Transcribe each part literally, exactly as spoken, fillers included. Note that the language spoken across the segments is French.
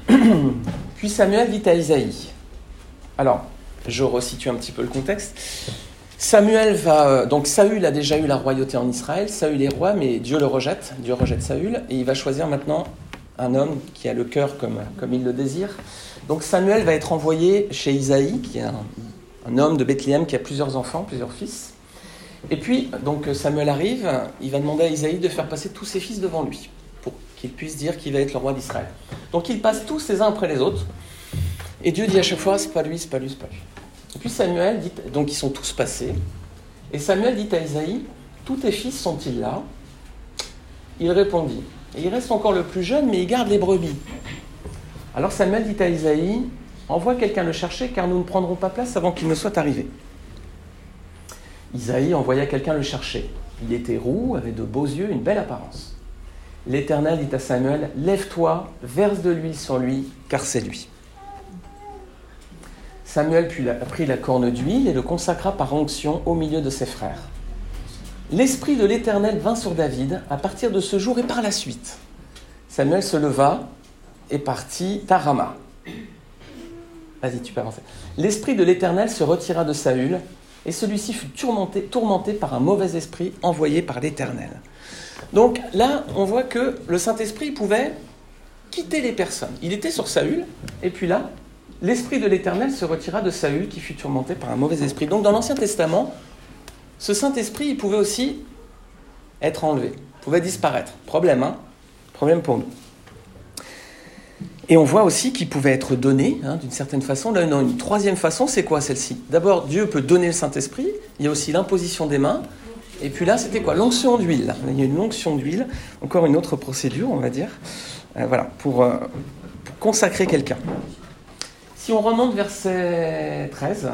Puis Samuel dit à Isaïe. Alors, je resitue un petit peu le contexte. Samuel va... Donc Saül a déjà eu la royauté en Israël. Saül est roi, mais Dieu le rejette. Dieu rejette Saül. Et il va choisir maintenant un homme qui a le cœur comme, comme il le désire. Donc Samuel va être envoyé chez Isaïe, qui est un, un homme de Bethléem qui a plusieurs enfants, plusieurs fils. Et puis, donc Samuel arrive, il va demander à Isaïe de faire passer tous ses fils devant lui, pour qu'il puisse dire qu'il va être le roi d'Israël. Donc ils passent tous les uns après les autres. Et Dieu dit à chaque fois, c'est pas lui, c'est pas lui, c'est pas lui. Et puis Samuel dit, donc ils sont tous passés. Et Samuel dit à Isaïe, tous tes fils sont-ils là ? Il répondit, et il reste encore le plus jeune, mais il garde les brebis. Alors Samuel dit à Isaïe, envoie quelqu'un le chercher, car nous ne prendrons pas place avant qu'il ne soit arrivé. Isaïe envoya quelqu'un le chercher. Il était roux, avait de beaux yeux, une belle apparence. L'Éternel dit à Samuel, lève-toi, verse de l'huile sur lui, car c'est lui. Samuel prit la corne d'huile et le consacra par onction au milieu de ses frères. L'Esprit de l'Éternel vint sur David à partir de ce jour et par la suite. Samuel se leva et partit à Rama. Vas-y, tu peux avancer. L'Esprit de l'Éternel se retira de Saül et celui-ci fut tourmenté, tourmenté par un mauvais esprit envoyé par l'Éternel. Donc là, on voit que le Saint-Esprit pouvait quitter les personnes. Il était sur Saül et puis là, l'Esprit de l'Éternel se retira de Saül qui fut tourmenté par un mauvais esprit. Donc dans l'Ancien Testament, ce Saint-Esprit, il pouvait aussi être enlevé, pouvait disparaître. Problème, hein ? Problème pour nous. Et on voit aussi qu'il pouvait être donné, hein, d'une certaine façon. Là, non, une troisième façon, c'est quoi celle-ci ? D'abord, Dieu peut donner le Saint-Esprit. Il y a aussi l'imposition des mains. Et puis là, c'était quoi ? L'onction d'huile. Il y a une onction d'huile. Encore une autre procédure, on va dire. Euh, voilà, pour, euh, pour consacrer quelqu'un. Si on remonte verset treize,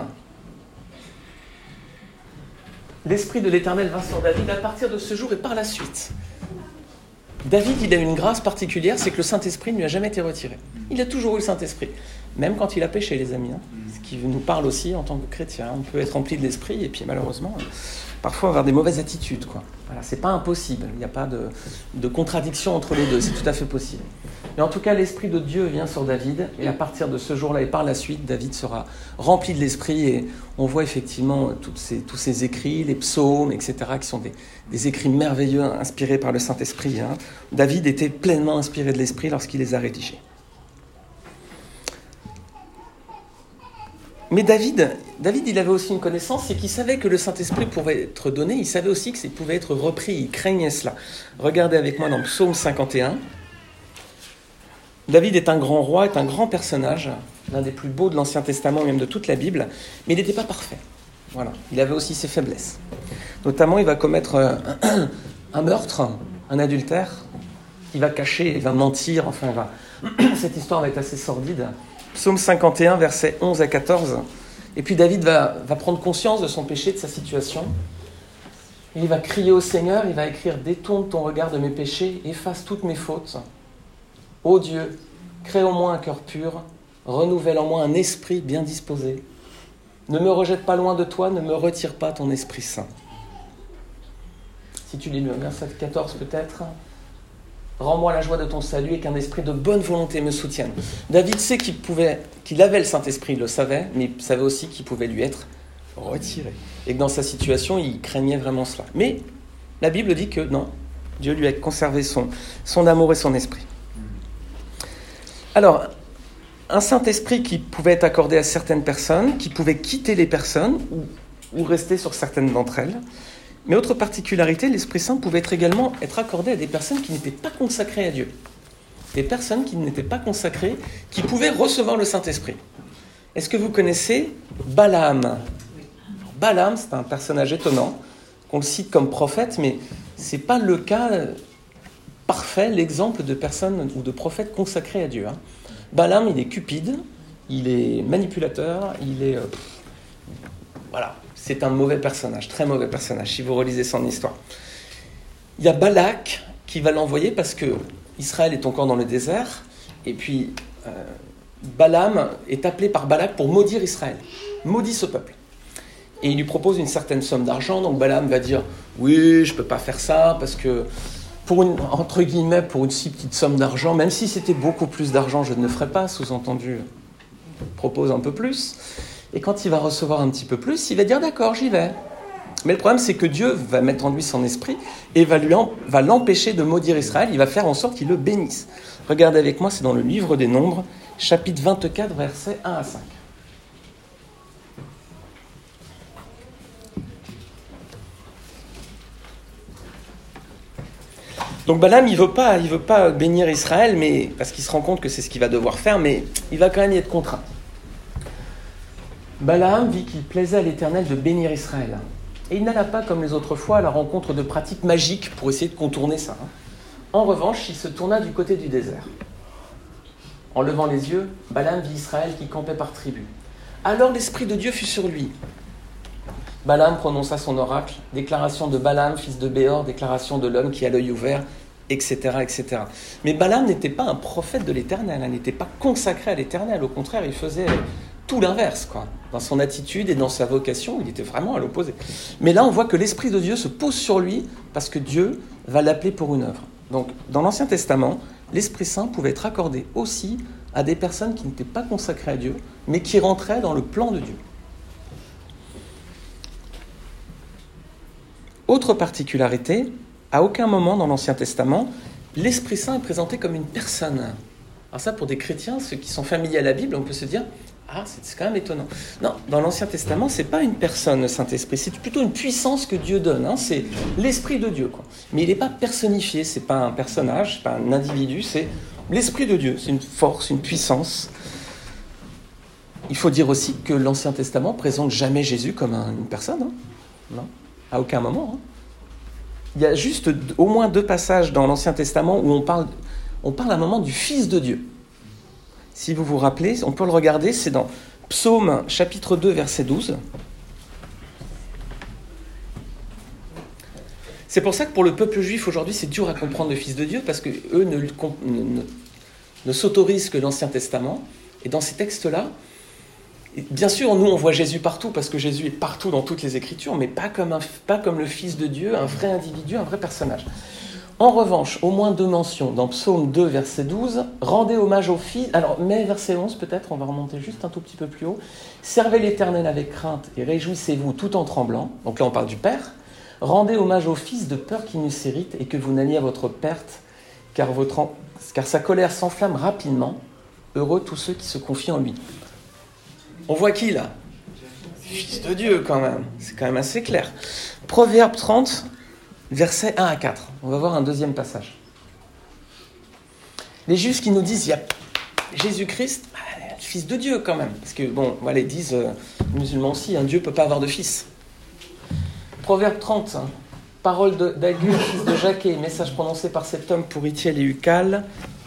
l'Esprit de l'Éternel vint sur David à partir de ce jour et par la suite. David, il a une grâce particulière, c'est que le Saint-Esprit ne lui a jamais été retiré. Il a toujours eu le Saint-Esprit, même quand il a péché, les amis. Hein. Ce qui nous parle aussi en tant que chrétien. On peut être rempli de l'Esprit et puis malheureusement, parfois avoir des mauvaises attitudes. Quoi. Voilà, c'est pas impossible, il n'y a pas de, de contradiction entre les deux, c'est tout à fait possible. Mais en tout cas, l'Esprit de Dieu vient sur David, et à partir de ce jour-là et par la suite, David sera rempli de l'Esprit, et on voit effectivement toutes ces, tous ces écrits, les psaumes, et cetera, qui sont des, des écrits merveilleux, inspirés par le Saint-Esprit. Hein. David était pleinement inspiré de l'Esprit lorsqu'il les a rédigés. Mais David, David, il avait aussi une connaissance, c'est qu'il savait que le Saint-Esprit pouvait être donné, il savait aussi que ça pouvait être repris, il craignait cela. Regardez avec moi dans le psaume cinquante et un. David est un grand roi, est un grand personnage, l'un des plus beaux de l'Ancien Testament, même de toute la Bible, mais il n'était pas parfait. Voilà. Il avait aussi ses faiblesses. Notamment, il va commettre un, un meurtre, un adultère, il va cacher, il va mentir, enfin, il va... cette histoire va être assez sordide. Psaume cinquante et un, versets onze à quatorze. Et puis David va, va prendre conscience de son péché, de sa situation. Et il va crier au Seigneur, il va écrire « Détourne ton regard de mes péchés, efface toutes mes fautes. » Ô Dieu, crée en moi un cœur pur, renouvelle en moi un esprit bien disposé. Ne me rejette pas loin de toi, ne me retire pas ton Esprit Saint. Si tu lis le verset quatorze peut-être, rends-moi la joie de ton salut et qu'un esprit de bonne volonté me soutienne. David sait qu'il pouvait, qu'il avait le Saint-Esprit, il le savait, mais il savait aussi qu'il pouvait lui être retiré. Et que dans sa situation, il craignait vraiment cela. Mais la Bible dit que non, Dieu lui a conservé son, son amour et son esprit. Alors, un Saint-Esprit qui pouvait être accordé à certaines personnes, qui pouvait quitter les personnes ou, ou rester sur certaines d'entre elles. Mais autre particularité, l'Esprit Saint pouvait être également être accordé à des personnes qui n'étaient pas consacrées à Dieu. Des personnes qui n'étaient pas consacrées, qui pouvaient recevoir le Saint-Esprit. Est-ce que vous connaissez Balaam ? Balaam, c'est un personnage étonnant, qu'on le cite comme prophète, mais ce n'est pas le cas parfait, l'exemple de personnes ou de prophètes consacrés à Dieu. Hein. Balaam, il est cupide, il est manipulateur, il est... Euh, voilà, c'est un mauvais personnage, très mauvais personnage, si vous relisez son histoire. Il y a Balak qui va l'envoyer parce que Israël est encore dans le désert, et puis euh, Balaam est appelé par Balak pour maudire Israël, maudit ce peuple. Et il lui propose une certaine somme d'argent, donc Balaam va dire « Oui, je ne peux pas faire ça, parce que... » pour une, entre guillemets, pour une si petite somme d'argent, même si c'était beaucoup plus d'argent, je ne le ferais pas, sous-entendu, propose un peu plus. Et quand il va recevoir un petit peu plus, il va dire d'accord, j'y vais. Mais le problème, c'est que Dieu va mettre en lui son esprit et va, lui en, va l'empêcher de maudire Israël. Il va faire en sorte qu'il le bénisse. Regardez avec moi, c'est dans le livre des Nombres, chapitre vingt-quatre, versets un à cinq. Donc Balaam, il ne veut pas, il veut pas bénir Israël, mais, parce qu'il se rend compte que c'est ce qu'il va devoir faire, mais il va quand même y être contraint. Balaam vit qu'il plaisait à l'Éternel de bénir Israël. Et il n'alla pas, comme les autres fois, à la rencontre de pratiques magiques pour essayer de contourner ça. En revanche, il se tourna du côté du désert. En levant les yeux, Balaam vit Israël qui campait par tribu. Alors l'Esprit de Dieu fut sur lui. Balaam prononça son oracle, déclaration de Balaam, fils de Béor, déclaration de l'homme qui a l'œil ouvert, et cetera, et cetera. Mais Balaam n'était pas un prophète de l'Éternel, il n'était pas consacré à l'Éternel. Au contraire, il faisait tout l'inverse, quoi. Dans son attitude et dans sa vocation, il était vraiment à l'opposé. Mais là, on voit que l'Esprit de Dieu se pose sur lui parce que Dieu va l'appeler pour une œuvre. Donc, dans l'Ancien Testament, l'Esprit Saint pouvait être accordé aussi à des personnes qui n'étaient pas consacrées à Dieu, mais qui rentraient dans le plan de Dieu. Autre particularité, à aucun moment dans l'Ancien Testament, l'Esprit Saint est présenté comme une personne. Alors ça, pour des chrétiens, ceux qui sont familiers à la Bible, on peut se dire « Ah, c'est quand même étonnant ». Non, dans l'Ancien Testament, ce n'est pas une personne, le Saint-Esprit, c'est plutôt une puissance que Dieu donne, hein, c'est l'Esprit de Dieu, quoi. Mais il n'est pas personnifié, ce n'est pas un personnage, ce n'est pas un individu, c'est l'Esprit de Dieu, c'est une force, une puissance. Il faut dire aussi que l'Ancien Testament ne présente jamais Jésus comme un, une personne, hein. Non, à aucun moment. Hein. Il y a juste au moins deux passages dans l'Ancien Testament où on parle, on parle à un moment du Fils de Dieu. Si vous vous rappelez, on peut le regarder, c'est dans Psaume chapitre deux, verset douze. C'est pour ça que pour le peuple juif aujourd'hui, c'est dur à comprendre le Fils de Dieu, parce qu'eux ne, ne, ne, ne s'autorisent que l'Ancien Testament. Et dans ces textes-là, bien sûr, nous, on voit Jésus partout, parce que Jésus est partout dans toutes les Écritures, mais pas comme, un, pas comme le Fils de Dieu, un vrai individu, un vrai personnage. En revanche, au moins deux mentions, dans Psaume deux, verset douze, « Rendez hommage au Fils », alors, mais verset onze, peut-être, on va remonter juste un tout petit peu plus haut, « Servez l'Éternel avec crainte et réjouissez-vous tout en tremblant », donc là on parle du Père, « Rendez hommage au Fils de peur qu'il nous s'irrite et que vous n'alliez à votre perte, car, votre, car sa colère s'enflamme rapidement, heureux tous ceux qui se confient en lui. » On voit qui, là ? Fils de Dieu, quand même. C'est quand même assez clair. Proverbe trente, versets un à quatre. On va voir un deuxième passage. Les Juifs qui nous disent, il y a Jésus-Christ, bah, Fils de Dieu, quand même. Parce que, bon, voilà, ils disent, euh, les musulmans aussi, un Dieu ne peut pas avoir de fils. Proverbe trente, hein, parole de, d'Agur, fils de Jaquet, message prononcé par cet homme pour Ithiel et Ucal.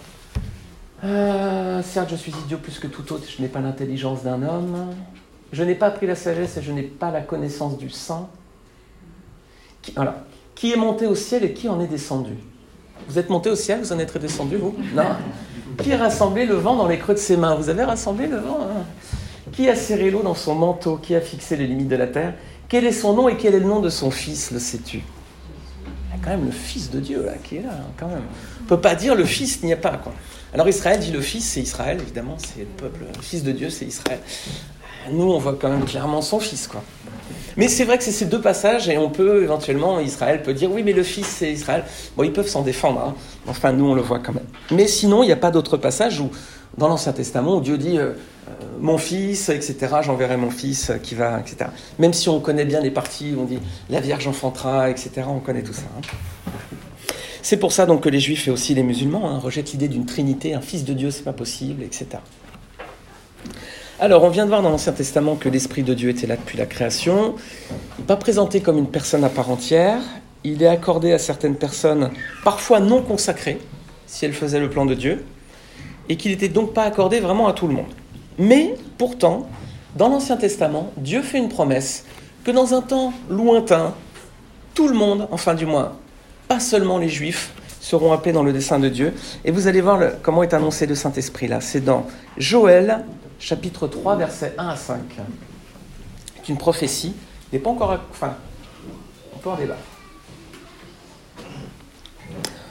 Euh, certes, je suis idiot plus que tout autre, je n'ai pas l'intelligence d'un homme. Je n'ai pas appris la sagesse et je n'ai pas la connaissance du saint. Qui, voilà. Qui est monté au ciel et qui en est descendu ? Vous êtes monté au ciel, vous en êtes descendu, vous ? Non. Qui a rassemblé le vent dans les creux de ses mains ? Vous avez rassemblé le vent, hein ? Qui a serré l'eau dans son manteau ? Qui a fixé les limites de la terre ? Quel est son nom et quel est le nom de son fils, le sais-tu ? Il y a quand même le Fils de Dieu, là, qui est là, hein, quand même. On ne peut pas dire le Fils, il n'y a pas, quoi. Alors Israël dit le Fils, c'est Israël, évidemment, c'est le peuple. Le Fils de Dieu, c'est Israël. Nous, on voit quand même clairement son Fils, quoi. Mais c'est vrai que c'est ces deux passages, et on peut, éventuellement, Israël peut dire, oui, mais le Fils, c'est Israël. Bon, ils peuvent s'en défendre, hein. Enfin, nous, on le voit quand même. Mais sinon, il n'y a pas d'autre passage où, dans l'Ancien Testament, où Dieu dit, euh, « Mon Fils, et cetera, j'enverrai mon Fils qui va, et cetera » Même si on connaît bien les parties où on dit, « La Vierge enfantera, et cetera » On connaît tout ça, hein. C'est pour ça donc que les Juifs et aussi les musulmans hein, rejettent l'idée d'une Trinité, un Fils de Dieu, c'est pas possible, et cetera. Alors, on vient de voir dans l'Ancien Testament que l'Esprit de Dieu était là depuis la création. Il n'est pas présenté comme une personne à part entière. Il est accordé à certaines personnes, parfois non consacrées, si elles faisaient le plan de Dieu, et qu'il n'était donc pas accordé vraiment à tout le monde. Mais, pourtant, dans l'Ancien Testament, Dieu fait une promesse que dans un temps lointain, tout le monde, enfin du moins, pas seulement les Juifs, seront appelés dans le dessein de Dieu. Et vous allez voir le, comment est annoncé le Saint-Esprit là. C'est dans Joël, chapitre trois, versets un à cinq. C'est une prophétie. Il n'est pas encore... Enfin, on peut en débattre.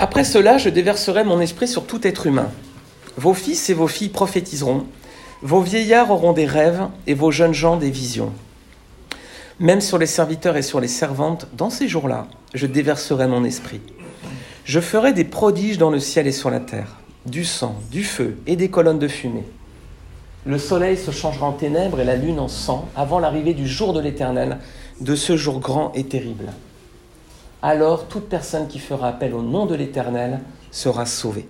Après cela, je déverserai mon esprit sur tout être humain. Vos fils et vos filles prophétiseront, vos vieillards auront des rêves et vos jeunes gens des visions. Même sur les serviteurs et sur les servantes, dans ces jours-là, je déverserai mon esprit. Je ferai des prodiges dans le ciel et sur la terre, du sang, du feu et des colonnes de fumée. Le soleil se changera en ténèbres et la lune en sang avant l'arrivée du jour de l'Éternel, de ce jour grand et terrible. Alors toute personne qui fera appel au nom de l'Éternel sera sauvée.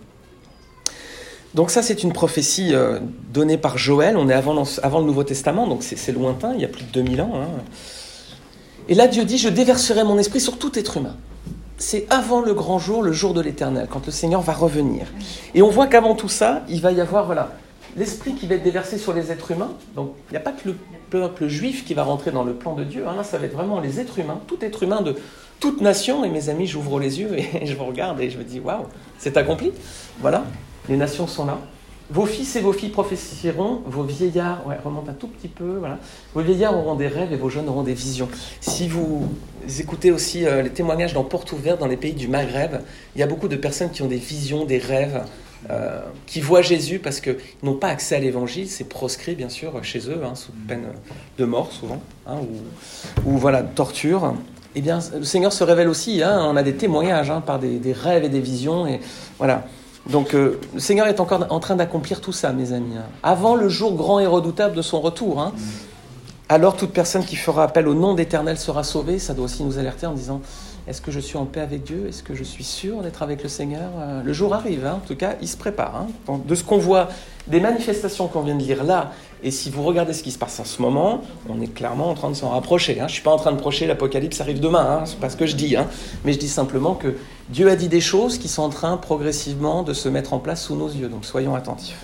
Donc ça, c'est une prophétie euh, donnée par Joël. On est avant, avant le Nouveau Testament, donc c'est, c'est lointain, il y a plus de deux mille ans. Hein. Et là, Dieu dit, je déverserai mon esprit sur tout être humain. C'est avant le grand jour, le jour de l'Éternel, quand le Seigneur va revenir. Et on voit qu'avant tout ça, il va y avoir voilà, l'esprit qui va être déversé sur les êtres humains. Donc il n'y a pas que le peuple juif qui va rentrer dans le plan de Dieu. Hein. Là, ça va être vraiment les êtres humains, tout être humain de toute nation. Et mes amis, j'ouvre les yeux et je vous regarde et je me dis, waouh, c'est accompli. Voilà, les nations sont là. Vos fils et vos filles prophétieront, vos vieillards, ouais, remonte un tout petit peu, voilà. Vos vieillards auront des rêves et vos jeunes auront des visions. Si vous écoutez aussi euh, les témoignages dans Porte Ouverte, dans les pays du Maghreb, il y a beaucoup de personnes qui ont des visions, des rêves, euh, qui voient Jésus parce qu'ils n'ont pas accès à l'évangile, c'est proscrit bien sûr chez eux, hein, sous peine de mort souvent, hein, ou, ou voilà, torture. Eh bien, le Seigneur se révèle aussi, hein, on a des témoignages hein, par des, des rêves et des visions, et voilà. Donc, euh, le Seigneur est encore en train d'accomplir tout ça, mes amis. Hein. Avant le jour grand et redoutable de son retour. Hein. Alors, toute personne qui fera appel au nom d'Éternel sera sauvée. Ça doit aussi nous alerter en disant, est-ce que je suis en paix avec Dieu ? Est-ce que je suis sûr d'être avec le Seigneur ? euh, Le jour arrive, hein. En tout cas, il se prépare. Hein. Donc, de ce qu'on voit, des manifestations qu'on vient de lire là, et si vous regardez ce qui se passe en ce moment, on est clairement en train de s'en rapprocher. Hein. Je ne suis pas en train de prêcher l'Apocalypse arrive demain, hein. Ce n'est pas ce que je dis. Hein. Mais je dis simplement que Dieu a dit des choses qui sont en train progressivement de se mettre en place sous nos yeux. Donc soyons attentifs.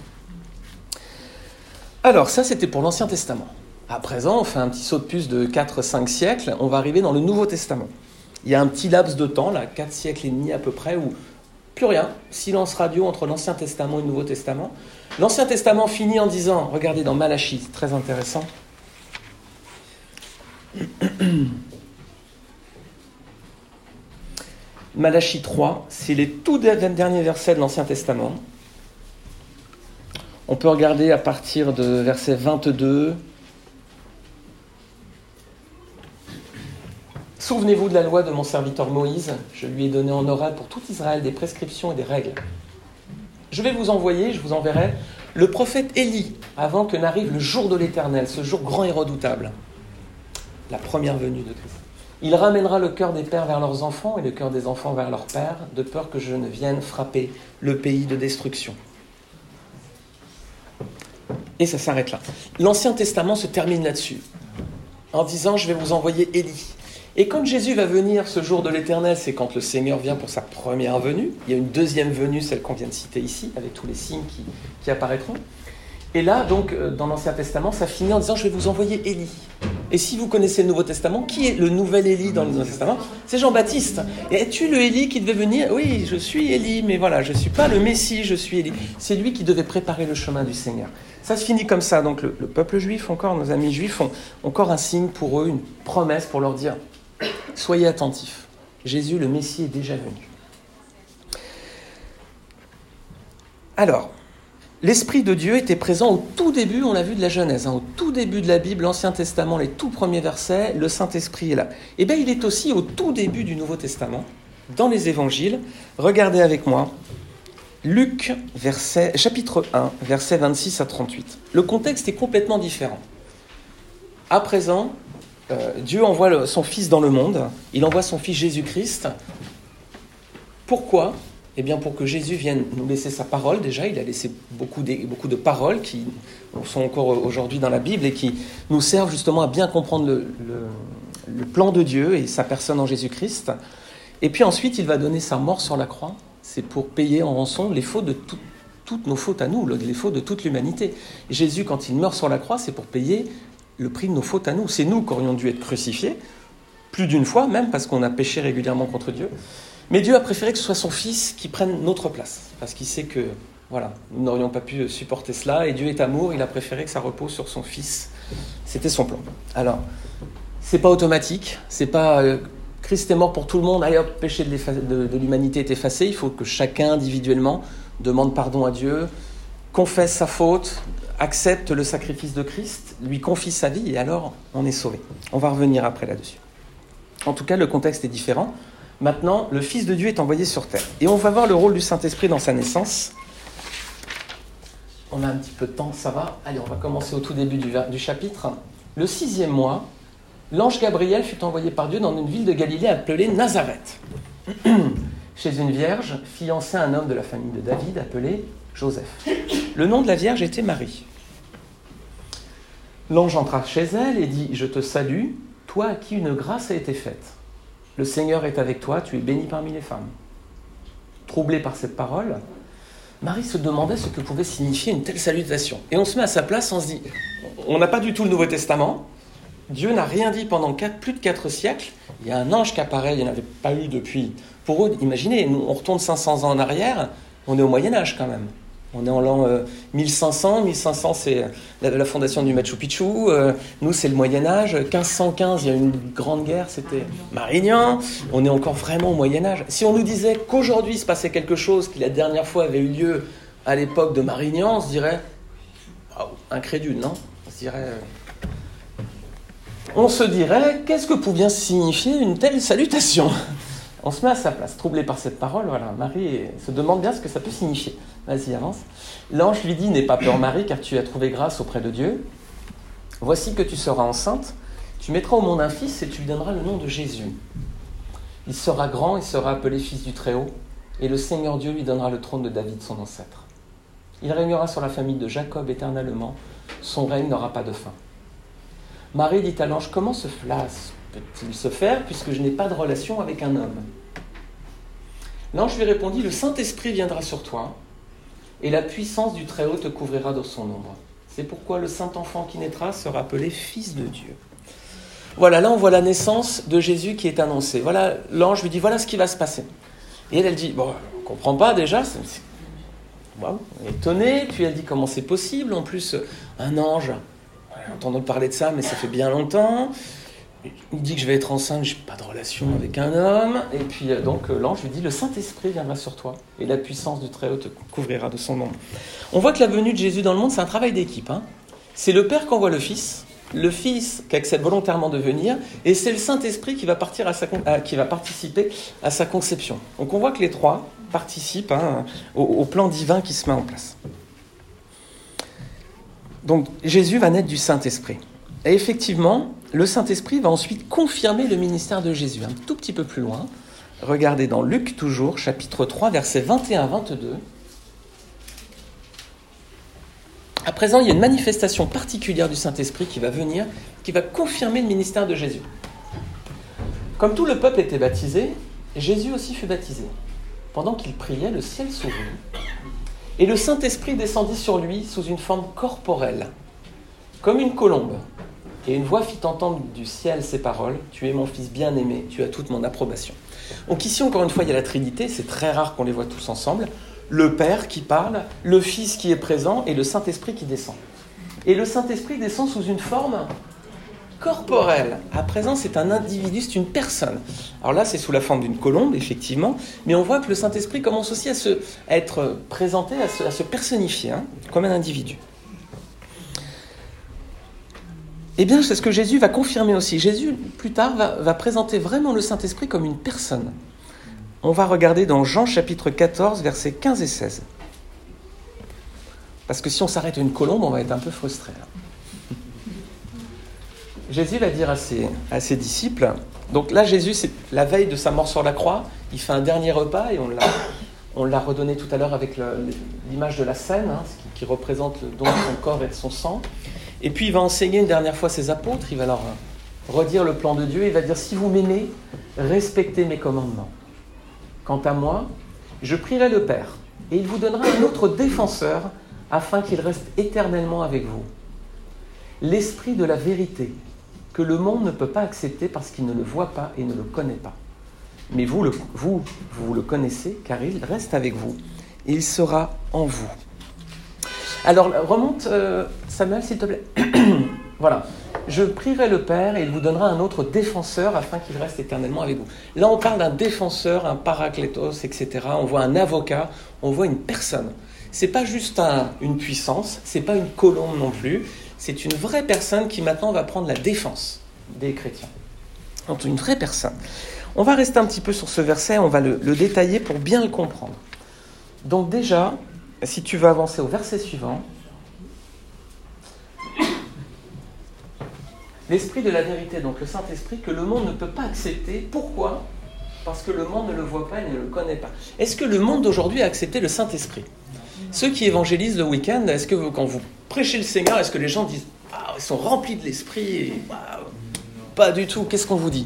Alors ça, c'était pour l'Ancien Testament. À présent, on fait un petit saut de puce de quatre à cinq siècles. On va arriver dans le Nouveau Testament. Il y a un petit laps de temps, là, quatre siècles et demi à peu près, où plus rien, silence radio entre l'Ancien Testament et le Nouveau Testament. L'Ancien Testament finit en disant, regardez dans Malachie, c'est très intéressant. Malachie trois, c'est les tout derniers versets de l'Ancien Testament. On peut regarder à partir de verset vingt-deux. Souvenez-vous de la loi de mon serviteur Moïse. Je lui ai donné en oral pour tout Israël des prescriptions et des règles. Je vais vous envoyer, je vous enverrai, le prophète Élie, avant que n'arrive le jour de l'Éternel, ce jour grand et redoutable, la première venue de Christ. Il ramènera le cœur des pères vers leurs enfants et le cœur des enfants vers leurs pères, de peur que je ne vienne frapper le pays de destruction. Et ça s'arrête là. L'Ancien Testament se termine là-dessus, en disant « Je vais vous envoyer Élie ». Et quand Jésus va venir ce jour de l'Éternel, c'est quand le Seigneur vient pour sa première venue. Il y a une deuxième venue, celle qu'on vient de citer ici, avec tous les signes qui, qui apparaîtront. Et là, donc, dans l'Ancien Testament, ça finit en disant « Je vais vous envoyer Élie ». Et si vous connaissez le Nouveau Testament, qui est le nouvel Élie dans le Nouveau Testament ? C'est Jean-Baptiste. Et es-tu le Élie qui devait venir ? Oui, je suis Élie, mais voilà, je ne suis pas le Messie, je suis Élie. C'est lui qui devait préparer le chemin du Seigneur. Ça se finit comme ça. Donc le, le peuple juif, encore, nos amis juifs, ont encore un signe pour eux, une promesse pour leur dire « Soyez attentifs, Jésus, le Messie, est déjà venu. » Alors, l'Esprit de Dieu était présent au tout début, on l'a vu, de la Genèse, hein, au tout début de la Bible, l'Ancien Testament, les tout premiers versets, le Saint-Esprit est là. Et bien, il est aussi au tout début du Nouveau Testament, dans les Évangiles. Regardez avec moi, Luc, verset, chapitre un, versets vingt-six à trente-huit. Le contexte est complètement différent. À présent, euh, Dieu envoie le, son Fils dans le monde, il envoie son Fils Jésus-Christ. Pourquoi ? Eh bien, pour que Jésus vienne nous laisser sa parole, déjà, il a laissé beaucoup de, beaucoup de paroles qui sont encore aujourd'hui dans la Bible et qui nous servent justement à bien comprendre le, le, le plan de Dieu et sa personne en Jésus-Christ. Et puis ensuite, il va donner sa mort sur la croix. C'est pour payer en rançon les fautes de tout, toutes nos fautes à nous, les fautes de toute l'humanité. Et Jésus, quand il meurt sur la croix, c'est pour payer le prix de nos fautes à nous. C'est nous qui aurions dû être crucifiés, plus d'une fois même, parce qu'on a péché régulièrement contre Dieu. Mais Dieu a préféré que ce soit son Fils qui prenne notre place, parce qu'il sait que, voilà, nous n'aurions pas pu supporter cela, et Dieu est amour, il a préféré que ça repose sur son Fils. C'était son plan. Alors, c'est pas automatique, c'est pas euh, Christ est mort pour tout le monde, allez hop, le péché de, de, de l'humanité est effacé, il faut que chacun individuellement demande pardon à Dieu, confesse sa faute, accepte le sacrifice de Christ, lui confie sa vie et alors on est sauvé. On va revenir après là-dessus. En tout cas, le contexte est différent. Maintenant, le Fils de Dieu est envoyé sur terre. Et on va voir le rôle du Saint-Esprit dans sa naissance. On a un petit peu de temps, ça va. Allez, on va commencer au tout début du, du chapitre. Le sixième mois, l'ange Gabriel fut envoyé par Dieu dans une ville de Galilée appelée Nazareth, chez une vierge fiancée à un homme de la famille de David appelé Joseph. Le nom de la vierge était Marie. L'ange entra chez elle et dit « Je te salue, toi à qui une grâce a été faite. Le Seigneur est avec toi, tu es bénie parmi les femmes. » Troublée par cette parole, Marie se demandait ce que pouvait signifier une telle salutation. Et on se met à sa place, on se dit, on n'a pas du tout le Nouveau Testament, Dieu n'a rien dit pendant quatre, plus de quatre siècles, il y a un ange qui apparaît, il n'y en avait pas eu depuis. Pour eux, imaginez, nous, on retourne cinq cents ans en arrière, on est au Moyen-Âge quand même. On est en l'an euh, mille cinq cents, mille cinq cents c'est la, la fondation du Machu Picchu, euh, nous c'est le Moyen-Âge, quinze cent quinze il y a eu une grande guerre, c'était Marignan, on est encore vraiment au Moyen-Âge. Si on nous disait qu'aujourd'hui il se passait quelque chose qui la dernière fois avait eu lieu à l'époque de Marignan, on se dirait, oh, incrédule, non ? On se dirait, euh... on se dirait, qu'est-ce que pouvait signifier une telle salutation ? On se met à sa place, troublé par cette parole, voilà, Marie se demande bien ce que ça peut signifier. Vas-y, avance. L'ange lui dit, n'aie pas peur Marie, car tu as trouvé grâce auprès de Dieu. Voici que tu seras enceinte, tu mettras au monde un fils et tu lui donneras le nom de Jésus. Il sera grand, il sera appelé fils du Très-Haut, et le Seigneur Dieu lui donnera le trône de David, son ancêtre. Il régnera sur la famille de Jacob éternellement, son règne n'aura pas de fin. Marie dit à l'ange, comment cela peut-il se faire puisque je n'ai pas de relation avec un homme ? L'ange lui répondit, le Saint-Esprit viendra sur toi et la puissance du Très-Haut te couvrira de son ombre. C'est pourquoi le Saint-Enfant qui naîtra sera appelé Fils de Dieu. Voilà, là on voit la naissance de Jésus qui est annoncée. Voilà, l'ange lui dit, voilà ce qui va se passer. Et elle, elle dit, bon, on ne comprend pas déjà, c'est... Wow, elle est étonnée, puis elle dit comment c'est possible, en plus un ange, entendons parler de ça, mais ça fait bien longtemps. Il dit que je vais être enceinte, je n'ai pas de relation avec un homme. Et puis donc l'ange lui dit, le Saint-Esprit viendra sur toi et la puissance du Très-Haut te couvrira de son ombre. On voit que la venue de Jésus dans le monde, c'est un travail d'équipe. Hein. C'est le Père qui envoie le Fils, le Fils qui accepte volontairement de venir, et c'est le Saint-Esprit qui va, partir à sa, à, qui va participer à sa conception. Donc on voit que les trois participent hein, au, au plan divin qui se met en place. Donc Jésus va naître du Saint-Esprit. Et effectivement, le Saint-Esprit va ensuite confirmer le ministère de Jésus. Un tout petit peu plus loin, regardez dans Luc toujours, chapitre trois, versets vingt et un à vingt-deux. À présent, il y a une manifestation particulière du Saint-Esprit qui va venir, qui va confirmer le ministère de Jésus. Comme tout le peuple était baptisé, Jésus aussi fut baptisé. Pendant qu'il priait, le ciel s'ouvrit, et le Saint-Esprit descendit sur lui sous une forme corporelle, comme une colombe. Et une voix fit entendre du ciel ces paroles, « Tu es mon fils bien-aimé, tu as toute mon approbation. » Donc ici, encore une fois, il y a la Trinité, c'est très rare qu'on les voit tous ensemble. Le Père qui parle, le Fils qui est présent et le Saint-Esprit qui descend. Et le Saint-Esprit descend sous une forme corporelle. À présent, c'est un individu, c'est une personne. Alors là, c'est sous la forme d'une colombe, effectivement, mais on voit que le Saint-Esprit commence aussi à, se, à être présenté, à se, à se personnifier, hein, comme un individu. Eh bien, c'est ce que Jésus va confirmer aussi. Jésus, plus tard, va, va présenter vraiment le Saint-Esprit comme une personne. On va regarder dans Jean chapitre quatorze, versets quinze et seize. Parce que si on s'arrête à une colombe, on va être un peu frustré. Jésus va dire à ses, à ses disciples, donc là Jésus, c'est la veille de sa mort sur la croix, il fait un dernier repas et on l'a, on l'a redonné tout à l'heure avec le, l'image de la scène, hein, qui, qui représente le don de son corps et de son sang. Et puis il va enseigner une dernière fois ses apôtres, il va leur redire le plan de Dieu, il va dire « Si vous m'aimez, respectez mes commandements. Quant à moi, je prierai le Père, et il vous donnera un autre défenseur, afin qu'il reste éternellement avec vous. L'Esprit de la vérité, que le monde ne peut pas accepter parce qu'il ne le voit pas et ne le connaît pas. Mais vous, le, vous, vous le connaissez, car il reste avec vous, et il sera en vous. » Alors, remonte, euh, Samuel, s'il te plaît. Voilà. je prierai le Père et il vous donnera un autre défenseur afin qu'il reste éternellement avec vous. Là, on parle d'un défenseur, un paraklétos, et cetera. On voit un avocat, on voit une personne. C'est pas juste un, une puissance, c'est pas une colombe non plus. C'est une vraie personne qui maintenant va prendre la défense des chrétiens. Donc une vraie personne. On va rester un petit peu sur ce verset, on va le, le détailler pour bien le comprendre. Donc déjà, si tu veux avancer au verset suivant, l'Esprit de la vérité, donc le Saint-Esprit, que le monde ne peut pas accepter. Pourquoi ? Parce que le monde ne le voit pas et ne le connaît pas. Est-ce que le monde d'aujourd'hui a accepté le Saint-Esprit ? Ceux qui évangélisent le week-end, est-ce que vous, quand vous prêchez le Seigneur, est-ce que les gens disent « Ah, ils sont remplis de l'Esprit et, wow. » Pas du tout. Qu'est-ce qu'on vous dit ?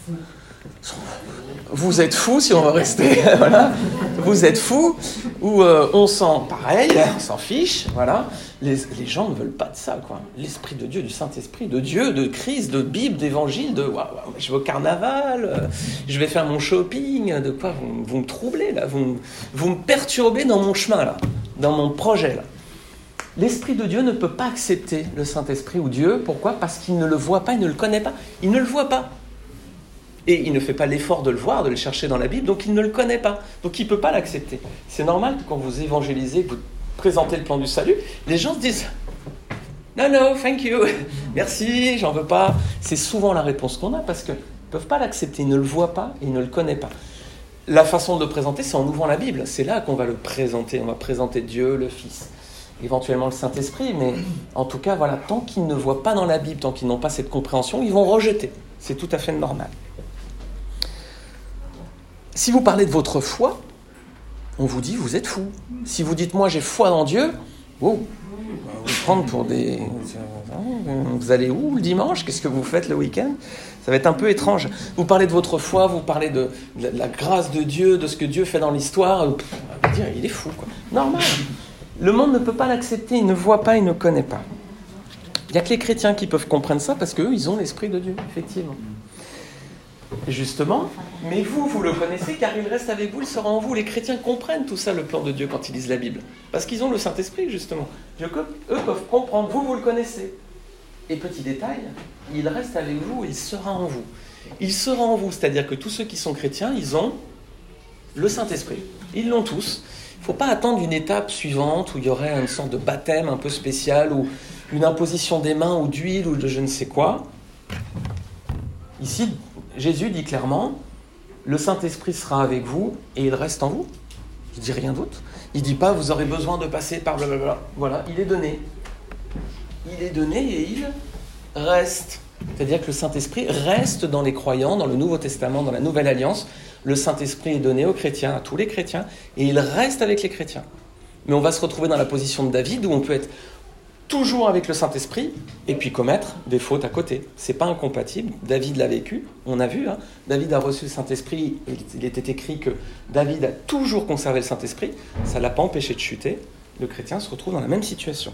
Vous êtes fous si on veut rester, voilà. Vous êtes fous, ou euh, on s'en, pareil, on s'en fiche, voilà. Les, les gens ne veulent pas de ça, quoi. L'Esprit de Dieu, du Saint-Esprit, de Dieu, de Christ, de Bible, d'Évangile, de waouh, wow, je vais au carnaval, euh, je vais faire mon shopping, de quoi vous, vous me troublez là, vous, vous me perturbez dans mon chemin là, dans mon projet là. L'Esprit de Dieu ne peut pas accepter le Saint-Esprit ou Dieu. Pourquoi ? Parce qu'il ne le voit pas, il ne le connaît pas. Il ne le voit pas. Et il ne fait pas l'effort de le voir, de le chercher dans la Bible, donc il ne le connaît pas. Donc il ne peut pas l'accepter. C'est normal que quand vous évangélisez, que vous présentez le plan du salut, les gens se disent « No, no, thank you, merci, j'en veux pas ». C'est souvent la réponse qu'on a parce qu'ils ne peuvent pas l'accepter, ils ne le voient pas et ils ne le connaissent pas. La façon de le présenter, c'est en ouvrant la Bible. C'est là qu'on va le présenter. On va présenter Dieu, le Fils, éventuellement le Saint-Esprit, mais en tout cas, voilà, tant qu'ils ne voient pas dans la Bible, tant qu'ils n'ont pas cette compréhension, ils vont rejeter. C'est tout à fait normal. Si vous parlez de votre foi, on vous dit, vous êtes fou. Si vous dites, moi j'ai foi en Dieu, wow, on va vous prendre pour des... Vous allez où le dimanche ? Qu'est-ce que vous faites le week-end ? Ça va être un peu étrange. Vous parlez de votre foi, vous parlez de, de la grâce de Dieu, de ce que Dieu fait dans l'histoire. Pff, on va dire, il est fou, quoi. Normal. Le monde ne peut pas l'accepter, il ne voit pas, il ne connaît pas. Il n'y a que les chrétiens qui peuvent comprendre ça parce qu'eux, ils ont l'Esprit de Dieu, effectivement. Justement, mais vous, vous le connaissez car il reste avec vous, il sera en vous. Les chrétiens comprennent tout ça, le plan de Dieu, quand ils lisent la Bible. Parce qu'ils ont le Saint-Esprit, justement. Dieu, eux peuvent comprendre, vous, vous le connaissez. Et petit détail, il reste avec vous et il sera en vous. Il sera en vous, c'est-à-dire que tous ceux qui sont chrétiens, ils ont le Saint-Esprit. Ils l'ont tous. Il ne faut pas attendre une étape suivante où il y aurait une sorte de baptême un peu spécial ou une imposition des mains ou d'huile ou de je ne sais quoi. Ici, Jésus dit clairement, le Saint-Esprit sera avec vous et il reste en vous. Il ne dit rien d'autre. Il ne dit pas, vous aurez besoin de passer par blablabla. Voilà, il est donné. Il est donné et il reste. C'est-à-dire que le Saint-Esprit reste dans les croyants, dans le Nouveau Testament, dans la Nouvelle Alliance. Le Saint-Esprit est donné aux chrétiens, à tous les chrétiens, et il reste avec les chrétiens. Mais on va se retrouver dans la position de David, où on peut être toujours avec le Saint-Esprit, et puis commettre des fautes à côté. C'est pas incompatible. David l'a vécu, on a vu. Hein. David a reçu le Saint-Esprit, il était écrit que David a toujours conservé le Saint-Esprit. Ça ne l'a pas empêché de chuter. Le chrétien se retrouve dans la même situation.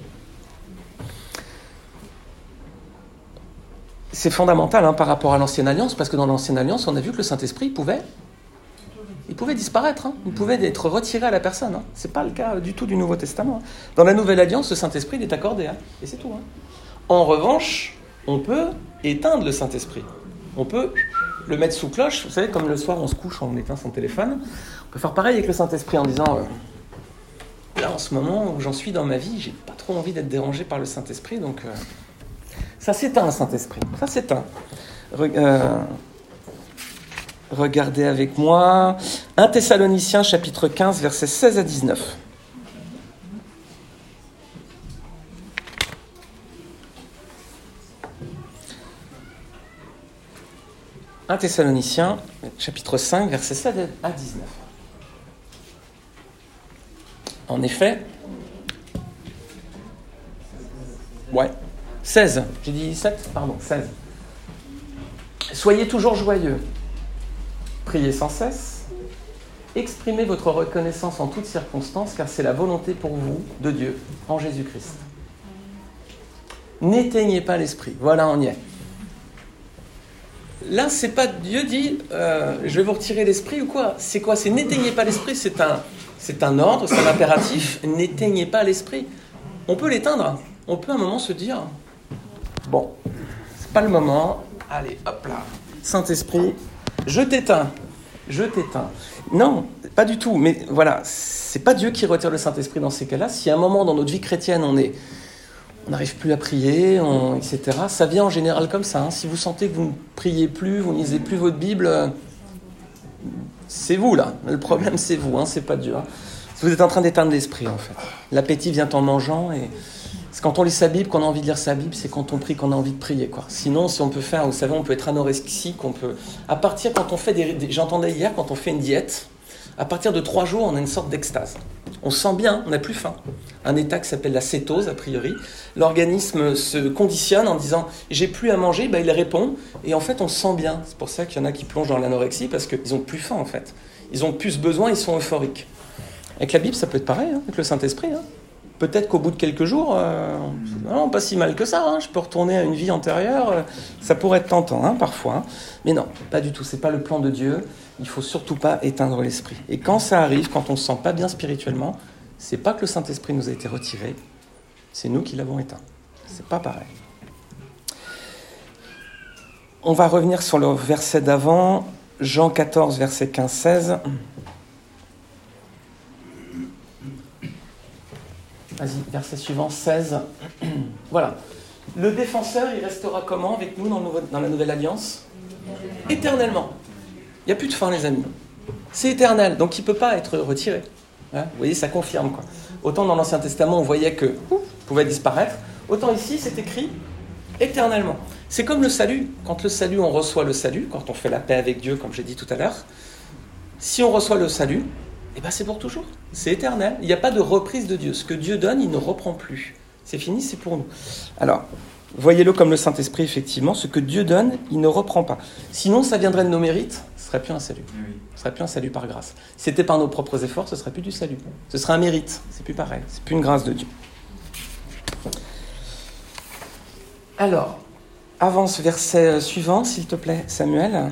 C'est fondamental hein, par rapport à l'Ancienne Alliance, parce que dans l'Ancienne Alliance, on a vu que le Saint-Esprit pouvait, il pouvait disparaître, hein. Il pouvait être retiré à la personne. Hein. Ce n'est pas le cas du tout du Nouveau Testament. Hein. Dans la Nouvelle Alliance, le Saint-Esprit il est accordé, hein, et c'est tout. Hein. En revanche, on peut éteindre le Saint-Esprit. On peut le mettre sous cloche. Vous savez, comme le soir, on se couche, on éteint son téléphone. On peut faire pareil avec le Saint-Esprit en disant euh, là, en ce moment où j'en suis dans ma vie, j'ai pas trop envie d'être dérangé par le Saint-Esprit, donc... Euh, Ça s'éteint, le Saint-Esprit. Ça s'éteint. Re- euh, regardez avec moi. un Thessaloniciens, chapitre quinze, versets seize à dix-neuf. un Thessaloniciens, chapitre cinq, versets seize à dix-neuf. En effet... Ouais. seize, j'ai dit dix-sept, pardon, seize. Soyez toujours joyeux, priez sans cesse, exprimez votre reconnaissance en toutes circonstances, car c'est la volonté pour vous de Dieu en Jésus-Christ. N'éteignez pas l'esprit, voilà, on y est. Là, c'est pas Dieu dit, euh, je vais vous retirer l'esprit ou quoi ? C'est quoi ? C'est n'éteignez pas l'esprit, c'est un, c'est un ordre, c'est un impératif, n'éteignez pas l'esprit. On peut l'éteindre, on peut à un moment se dire... Bon, pas le moment. Allez, hop là. Saint-Esprit, je t'éteins. Je t'éteins. Non, pas du tout. Mais voilà, c'est pas Dieu qui retire le Saint-Esprit dans ces cas-là. Si à un moment dans notre vie chrétienne, on est, on n'arrive plus à prier, on, et cetera, ça vient en général comme ça. Hein. Si vous sentez que vous ne priez plus, vous ne lisez plus votre Bible, euh, c'est vous là. Le problème, c'est vous, hein, c'est pas Dieu. Hein. Vous êtes en train d'éteindre l'esprit, en fait. L'appétit vient en mangeant. Et c'est quand on lit sa Bible qu'on a envie de lire sa Bible, c'est quand on prie qu'on a envie de prier, quoi. Sinon, si on peut faire, vous savez, on peut être anorexique, on peut... À partir, quand on fait des... J'entendais hier, quand on fait une diète, à partir de trois jours, on a une sorte d'extase. On se sent bien, on n'a plus faim. Un état qui s'appelle la cétose, a priori. L'organisme se conditionne en disant « j'ai plus à manger », bah, il répond. Et en fait, on se sent bien. C'est pour ça qu'il y en a qui plongent dans l'anorexie, parce qu'ils n'ont plus faim, en fait. Ils n'ont plus ce besoin, ils sont euphoriques. Avec la Bible, ça peut être pareil, hein, avec le Saint-Esprit. Hein. Peut-être qu'au bout de quelques jours, euh, non, pas si mal que ça, hein, je peux retourner à une vie antérieure, euh, ça pourrait être tentant, hein, parfois. Hein. Mais non, pas du tout, c'est pas le plan de Dieu, il faut surtout pas éteindre l'esprit. Et quand ça arrive, quand on se sent pas bien spirituellement, c'est pas que le Saint-Esprit nous a été retiré, c'est nous qui l'avons éteint. C'est pas pareil. On va revenir sur le verset d'avant, Jean quatorze, verset quinze seize. Vas-y, verset suivant, seize. Voilà. Le défenseur, il restera comment avec nous dans, le nouveau, dans la nouvelle alliance ? Éternellement. Il n'y a plus de fin, les amis. C'est éternel, donc il ne peut pas être retiré. Hein, vous voyez, ça confirme, quoi. Autant dans l'Ancien Testament, on voyait que ouf, pouvait disparaître. Autant ici, c'est écrit éternellement. C'est comme le salut. Quand le salut, on reçoit le salut, quand on fait la paix avec Dieu, comme j'ai dit tout à l'heure, si on reçoit le salut, eh ben c'est pour toujours, c'est éternel. Il n'y a pas de reprise de Dieu. Ce que Dieu donne, il ne reprend plus. C'est fini, c'est pour nous. Alors, voyez-le comme le Saint-Esprit, effectivement. Ce que Dieu donne, il ne reprend pas. Sinon, ça viendrait de nos mérites, ce ne serait plus un salut. Oui. Ce serait plus un salut par grâce. Si c'était par nos propres efforts, ce ne serait plus du salut. Ce serait un mérite. C'est plus pareil. C'est plus une grâce de Dieu. Alors, avance verset suivant, s'il te plaît, Samuel.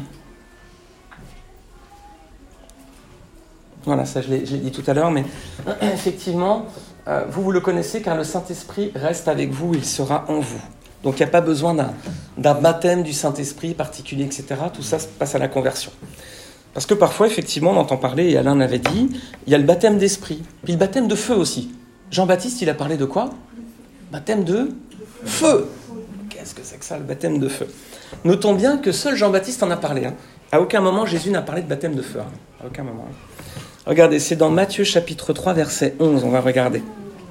Voilà, ça je l'ai, je l'ai dit tout à l'heure, mais effectivement, euh, vous, vous le connaissez car le Saint-Esprit reste avec vous, il sera en vous. Donc il n'y a pas besoin d'un, d'un baptême du Saint-Esprit particulier, et cetera. Tout ça se passe à la conversion. Parce que parfois, effectivement, on entend parler, et Alain l'avait dit, il y a le baptême d'esprit, puis le baptême de feu aussi. Jean-Baptiste, il a parlé de quoi ? Baptême de feu. Qu'est-ce que c'est que ça, le baptême de feu ? Notons bien que seul Jean-Baptiste en a parlé. Hein. À aucun moment, Jésus n'a parlé de baptême de feu. Hein. À aucun moment. Hein. Regardez, c'est dans Matthieu chapitre trois, verset onze, on va regarder.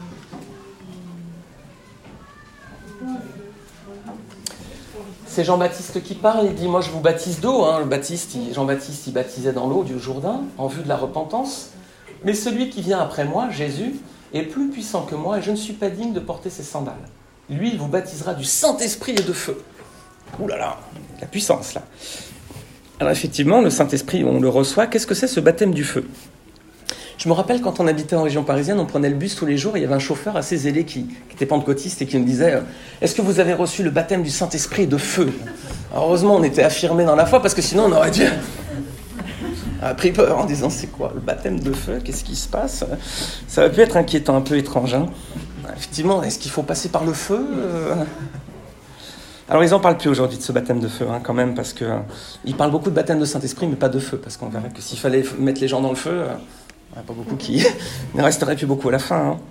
C'est Jean-Baptiste qui parle, il dit « Moi je vous baptise d'eau hein. ». Baptiste, il, Jean-Baptiste, il baptisait dans l'eau du Jourdain, en vue de la repentance. Mais celui qui vient après moi, Jésus, est plus puissant que moi et je ne suis pas digne de porter ses sandales. Lui, il vous baptisera du Saint-Esprit et de feu. Ouh là là, la puissance là. Alors effectivement, le Saint-Esprit, on le reçoit. Qu'est-ce que c'est ce baptême du feu ? Je me rappelle quand on habitait en région parisienne, on prenait le bus tous les jours, et il y avait un chauffeur assez zélé qui, qui était pentecôtiste et qui nous disait euh, « Est-ce que vous avez reçu le baptême du Saint-Esprit et de feu ?» Alors, heureusement, on était affirmés dans la foi, parce que sinon on aurait dû... On a pris peur en disant « C'est quoi le baptême de feu ? Qu'est-ce qui se passe ?» Ça aurait pu être inquiétant, un peu étrange. Hein. Effectivement, est-ce qu'il faut passer par le feu ? Alors, ils n'en parlent plus aujourd'hui de ce baptême de feu, hein, quand même, parce qu'ils euh, parlent beaucoup de baptême de Saint-Esprit, mais pas de feu, parce qu'on verrait que s'il fallait mettre les gens dans le feu... Euh, Il n'y en a pas beaucoup qui ne resterait plus beaucoup à la fin. Hein.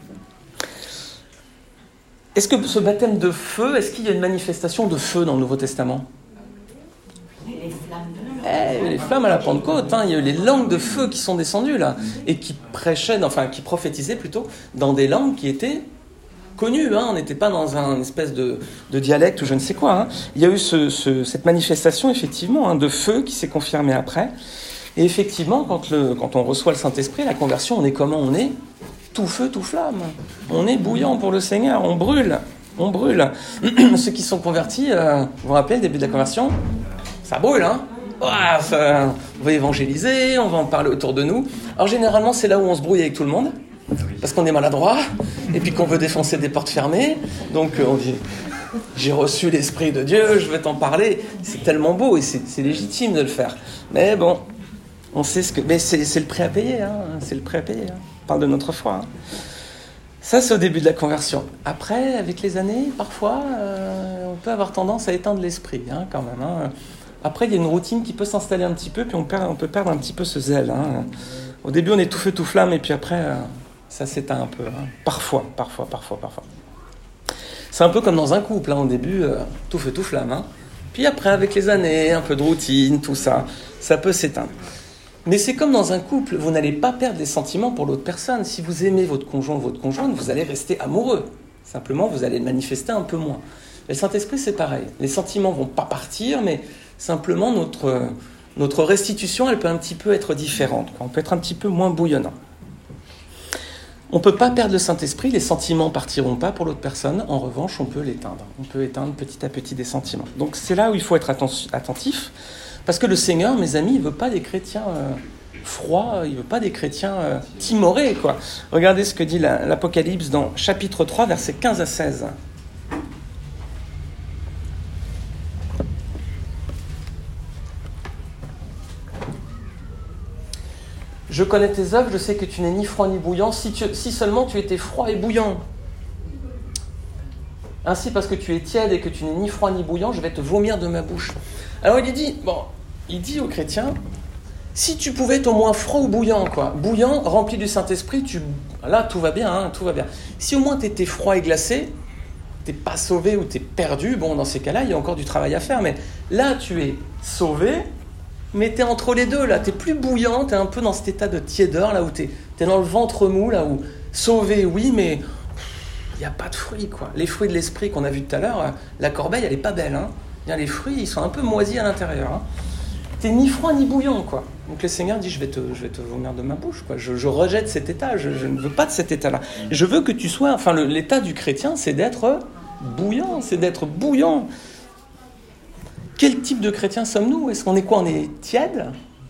Est-ce que ce baptême de feu, est-ce qu'il y a une manifestation de feu dans le Nouveau Testament ? Les flammes. Eh, les flammes à la Pentecôte, hein, il y a eu les langues de feu qui sont descendues là, et qui prêchaient, enfin qui prophétisaient plutôt, dans des langues qui étaient connues. Hein. On n'était pas dans un espèce de, de dialecte ou je ne sais quoi. Hein. Il y a eu ce, ce, cette manifestation effectivement hein, de feu qui s'est confirmée après. Et effectivement, quand, le, quand on reçoit le Saint-Esprit, la conversion, on est comment ? On est tout feu, tout flamme. On est bouillant pour le Seigneur, on brûle, on brûle. Ceux qui sont convertis, euh, vous vous rappelez le début de la conversion ? Ça brûle, hein ? Ouah, ça, on va évangéliser, on va en parler autour de nous. Alors généralement, c'est là où on se brouille avec tout le monde, parce qu'on est maladroit, et puis qu'on veut défoncer des portes fermées. Donc on dit... J'ai reçu l'Esprit de Dieu, je vais t'en parler. C'est tellement beau et c'est, c'est légitime de le faire. Mais bon... On sait ce que... Mais c'est, c'est le prix à payer, hein. C'est le prix à payer. Hein. On parle de notre foi. Hein. Ça, c'est au début de la conversion. Après, avec les années, parfois, euh, on peut avoir tendance à éteindre l'esprit, hein, quand même. Hein. Après, il y a une routine qui peut s'installer un petit peu, puis on, perd, on peut perdre un petit peu ce zèle. Hein. Au début, on est tout feu, tout flamme, et puis après, euh, ça s'éteint un peu. Hein. Parfois, parfois, parfois, parfois. C'est un peu comme dans un couple. Hein. Au début, euh, tout feu, tout flamme. Hein. Puis après, avec les années, un peu de routine, tout ça, ça peut s'éteindre. Mais c'est comme dans un couple, vous n'allez pas perdre des sentiments pour l'autre personne. Si vous aimez votre conjoint ou votre conjointe, vous allez rester amoureux. Simplement, vous allez le manifester un peu moins. Le Saint-Esprit, c'est pareil. Les sentiments ne vont pas partir, mais simplement, notre, notre restitution, elle peut un petit peu être différente. On peut être un petit peu moins bouillonnant. On ne peut pas perdre le Saint-Esprit, les sentiments ne partiront pas pour l'autre personne. En revanche, on peut l'éteindre. On peut éteindre petit à petit des sentiments. Donc, c'est là où il faut être attentif. Parce que le Seigneur, mes amis, il ne veut pas des chrétiens euh, froids, il ne veut pas des chrétiens euh, timorés, quoi. Regardez ce que dit la, l'Apocalypse dans chapitre trois, versets quinze à seize. Je connais tes œuvres, je sais que tu n'es ni froid ni bouillant, si, tu, si seulement tu étais froid et bouillant. Ainsi, parce que tu es tiède et que tu n'es ni froid ni bouillant, je vais te vomir de ma bouche. Alors il dit, bon, il dit aux chrétiens, si tu pouvais être au moins froid ou bouillant, quoi, bouillant, rempli du Saint-Esprit, tu, là tout va bien, hein, tout va bien. Si au moins tu étais froid et glacé, t'es pas sauvé ou t'es perdu, bon, dans ces cas-là, il y a encore du travail à faire, mais là tu es sauvé, mais t'es entre les deux, là, t'es plus bouillant, t'es un peu dans cet état de tiédeur, là où t'es, t'es dans le ventre mou, là où sauvé, oui, mais il n'y a pas de fruits, quoi. Les fruits de l'esprit qu'on a vus tout à l'heure, la corbeille, elle est pas belle, hein. Bien, les fruits, ils sont un peu moisis à l'intérieur. Hein. T'es ni froid ni bouillant, quoi. Donc le Seigneur dit, je vais te, je vais te vomir de ma bouche, quoi. Je, je rejette cet état, je, je ne veux pas de cet état-là. Je veux que tu sois, enfin, le, l'état du chrétien, c'est d'être bouillant, c'est d'être bouillant. Quel type de chrétien sommes-nous ? Est-ce qu'on est quoi ? On est tiède ?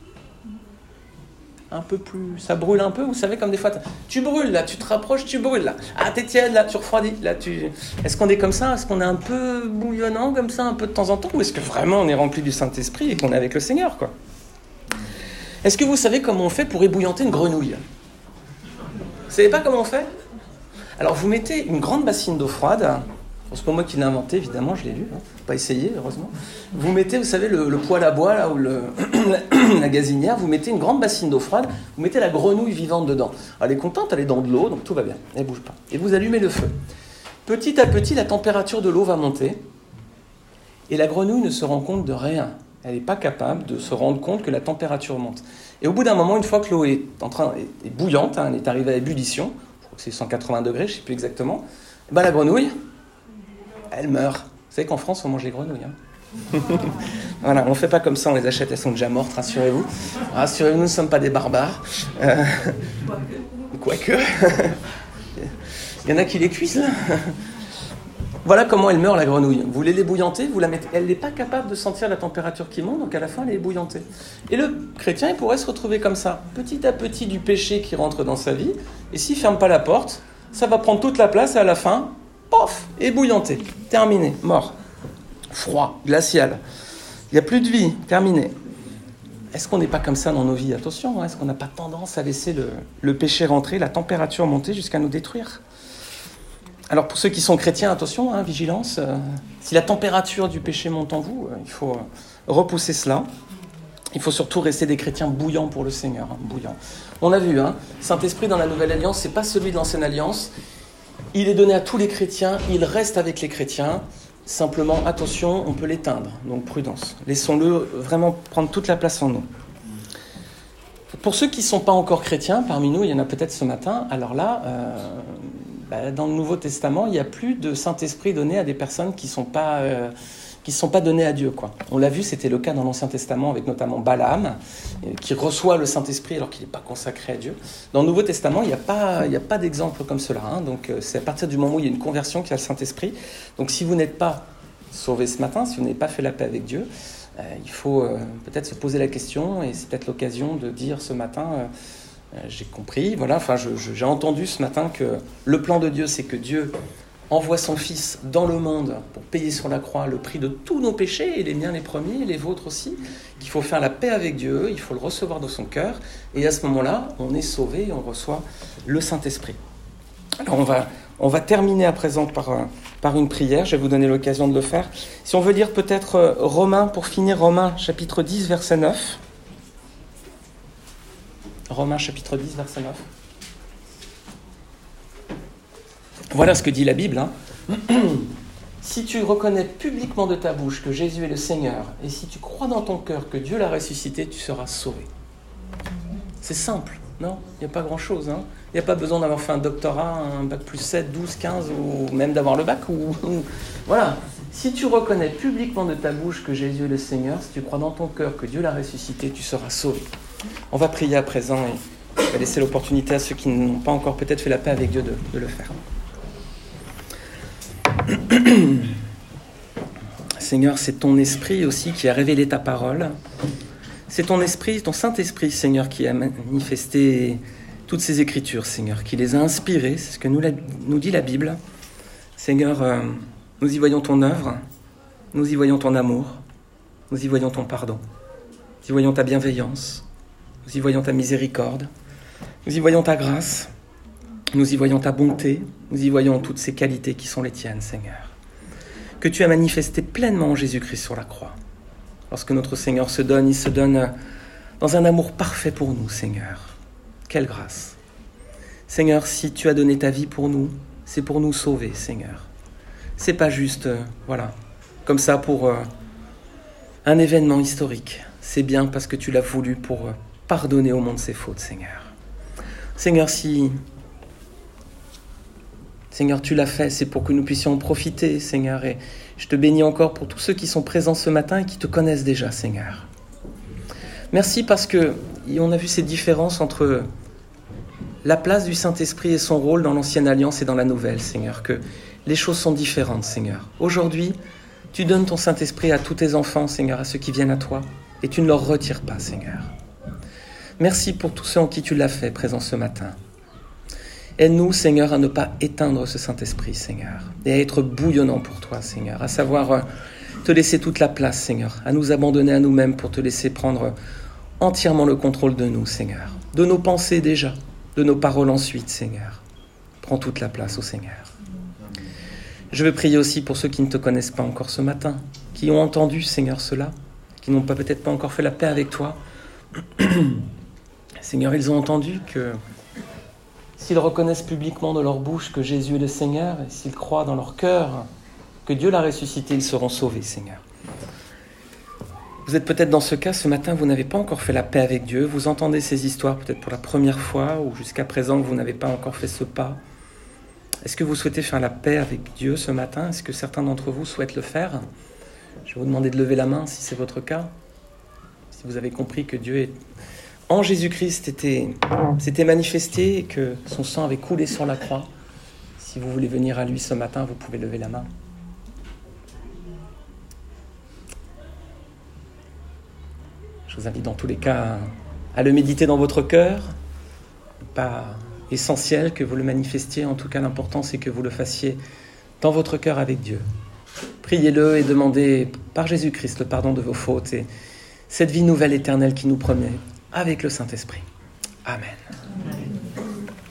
Un peu plus... Ça brûle un peu, vous savez, comme des fois... Tu brûles, là, tu te rapproches, tu brûles, là. Ah, t'es tiède, là, tu refroidis, là, tu... Est-ce qu'on est comme ça ? Est-ce qu'on est un peu bouillonnant, comme ça, un peu de temps en temps ? Ou est-ce que vraiment on est rempli du Saint-Esprit et qu'on est avec le Seigneur, quoi ? Est-ce que vous savez comment on fait pour ébouillanter une grenouille ? Vous savez pas comment on fait ? Alors, vous mettez une grande bassine d'eau froide... C'est pas moi qui l'ai inventé, évidemment, je l'ai lu. Hein. Pas essayé, heureusement. Vous mettez, vous savez, le, le poêle à bois, là, ou le, la, la gazinière, vous mettez une grande bassine d'eau froide, vous mettez la grenouille vivante dedans. Elle est contente, elle est dans de l'eau, donc tout va bien, elle ne bouge pas. Et vous allumez le feu. Petit à petit, la température de l'eau va monter, et la grenouille ne se rend compte de rien. Elle n'est pas capable de se rendre compte que la température monte. Et au bout d'un moment, une fois que l'eau est, en train, est, est bouillante, hein, elle est arrivée à ébullition, je crois que c'est cent quatre-vingts degrés, je ne sais plus exactement, ben la grenouille... elle meurt. Vous savez qu'en France, on mange les grenouilles. Hein. Voilà, on ne fait pas comme ça, on les achète, elles sont déjà mortes, rassurez-vous. Rassurez-vous, nous ne sommes pas des barbares. Euh... Quoique. Il y en a qui les cuisent, là. Voilà comment elle meurt, la grenouille. Vous voulez l'ébouillanter, vous la mettez. Elle n'est pas capable de sentir la température qui monte, donc à la fin, elle est ébouillantée. Et le chrétien, il pourrait se retrouver comme ça, petit à petit du péché qui rentre dans sa vie, et s'il ne ferme pas la porte, ça va prendre toute la place, et à la fin... Pof, ébouillanté, terminé, mort, froid, glacial. Il n'y a plus de vie, terminé. Est-ce qu'on n'est pas comme ça dans nos vies ? Attention, hein, est-ce qu'on n'a pas tendance à laisser le, le péché rentrer, la température monter jusqu'à nous détruire ? Alors pour ceux qui sont chrétiens, attention, hein, vigilance. Euh, si la température du péché monte en vous, euh, il faut euh, repousser cela. Il faut surtout rester des chrétiens bouillants pour le Seigneur, hein, bouillants. On a vu, hein, Saint-Esprit dans la Nouvelle Alliance, c'est pas celui de l'Ancienne Alliance. Il est donné à tous les chrétiens, il reste avec les chrétiens. Simplement, attention, on peut l'éteindre. Donc prudence. Laissons-le vraiment prendre toute la place en nous. Pour ceux qui ne sont pas encore chrétiens, parmi nous, il y en a peut-être ce matin, alors là, euh, bah, dans le Nouveau Testament, il n'y a plus de Saint-Esprit donné à des personnes qui ne sont pas... Euh, qui ne sont pas donnés à Dieu, quoi. On l'a vu, c'était le cas dans l'Ancien Testament avec notamment Balaam, qui reçoit le Saint-Esprit alors qu'il n'est pas consacré à Dieu. Dans le Nouveau Testament, il n'y a pas, il n'y a pas d'exemple comme cela. Hein. Donc, c'est à partir du moment où il y a une conversion qu'il y a le Saint-Esprit. Donc, si vous n'êtes pas sauvé ce matin, si vous n'avez pas fait la paix avec Dieu, euh, il faut euh, peut-être se poser la question, et c'est peut-être l'occasion de dire ce matin, euh, euh, j'ai compris, voilà, enfin, je, je, j'ai entendu ce matin que le plan de Dieu, c'est que Dieu envoie son Fils dans le monde pour payer sur la croix le prix de tous nos péchés, et les miens les premiers, et les vôtres aussi, qu'il faut faire la paix avec Dieu, il faut le recevoir dans son cœur, et à ce moment-là, on est sauvé et on reçoit le Saint-Esprit. Alors on va, on va terminer à présent par, par par une prière. Je vais vous donner l'occasion de le faire. Si on veut lire peut-être Romains, pour finir, Romains chapitre dix, verset neuf. Romains chapitre dix, verset neuf. Voilà ce que dit la Bible. Hein. Si tu reconnais publiquement de ta bouche que Jésus est le Seigneur, et si tu crois dans ton cœur que Dieu l'a ressuscité, tu seras sauvé. C'est simple, non ? Il n'y a pas grand-chose. Hein. Il n'y a pas besoin d'avoir fait un doctorat, un bac plus sept, douze, quinze, ou même d'avoir le bac. Ou, ou... Voilà. Si tu reconnais publiquement de ta bouche que Jésus est le Seigneur, si tu crois dans ton cœur que Dieu l'a ressuscité, tu seras sauvé. On va prier à présent et je vais laisser l'opportunité à ceux qui n'ont pas encore peut-être fait la paix avec Dieu de, de le faire. Seigneur, c'est ton esprit aussi qui a révélé ta parole. C'est ton esprit, ton Saint-Esprit, Seigneur, qui a manifesté toutes ces écritures, Seigneur, qui les a inspirées. C'est ce que nous, la, nous dit la Bible. Seigneur, euh, nous y voyons ton œuvre, nous y voyons ton amour, nous y voyons ton pardon, nous y voyons ta bienveillance, nous y voyons ta miséricorde, nous y voyons ta grâce, nous y voyons ta bonté, nous y voyons toutes ces qualités qui sont les tiennes, Seigneur, que tu as manifestées pleinement en Jésus-Christ sur la croix. Lorsque notre Seigneur se donne, il se donne dans un amour parfait pour nous, Seigneur. Quelle grâce. Seigneur, si tu as donné ta vie pour nous, c'est pour nous sauver, Seigneur. C'est pas juste, euh, voilà, comme ça pour euh, un événement historique. C'est bien parce que tu l'as voulu pour euh, pardonner au monde ses fautes, Seigneur. Seigneur, si... Seigneur, tu l'as fait, c'est pour que nous puissions en profiter, Seigneur. Et je te bénis encore pour tous ceux qui sont présents ce matin et qui te connaissent déjà, Seigneur. Merci parce qu'on a vu ces différences entre la place du Saint-Esprit et son rôle dans l'Ancienne Alliance et dans la Nouvelle, Seigneur. Que les choses sont différentes, Seigneur. Aujourd'hui, tu donnes ton Saint-Esprit à tous tes enfants, Seigneur, à ceux qui viennent à toi. Et tu ne leur retires pas, Seigneur. Merci pour tous ceux en qui tu l'as fait, présents ce matin. Aide-nous, Seigneur, à ne pas éteindre ce Saint-Esprit, Seigneur, et à être bouillonnant pour toi, Seigneur, à savoir te laisser toute la place, Seigneur, à nous abandonner à nous-mêmes pour te laisser prendre entièrement le contrôle de nous, Seigneur, de nos pensées déjà, de nos paroles ensuite, Seigneur. Prends toute la place au Seigneur. Je veux prier aussi pour ceux qui ne te connaissent pas encore ce matin, qui ont entendu, Seigneur, cela, qui n'ont pas, peut-être pas encore fait la paix avec toi. Seigneur, ils ont entendu que s'ils reconnaissent publiquement de leur bouche que Jésus est le Seigneur, et s'ils croient dans leur cœur que Dieu l'a ressuscité, ils seront sauvés, Seigneur. Vous êtes peut-être dans ce cas, ce matin, vous n'avez pas encore fait la paix avec Dieu, vous entendez ces histoires peut-être pour la première fois, ou jusqu'à présent, vous n'avez pas encore fait ce pas. Est-ce que vous souhaitez faire la paix avec Dieu ce matin ? Est-ce que certains d'entre vous souhaitent le faire ? Je vais vous demander de lever la main si c'est votre cas. Si vous avez compris que Dieu est... en Jésus-Christ était, s'était manifesté et que son sang avait coulé sur la croix. Si vous voulez venir à lui ce matin, vous pouvez lever la main. Je vous invite dans tous les cas à le méditer dans votre cœur. Pas essentiel que vous le manifestiez, en tout cas l'important c'est que vous le fassiez dans votre cœur avec Dieu. Priez-le et demandez par Jésus-Christ le pardon de vos fautes et cette vie nouvelle éternelle qui nous promet avec le Saint-Esprit. Amen. Amen.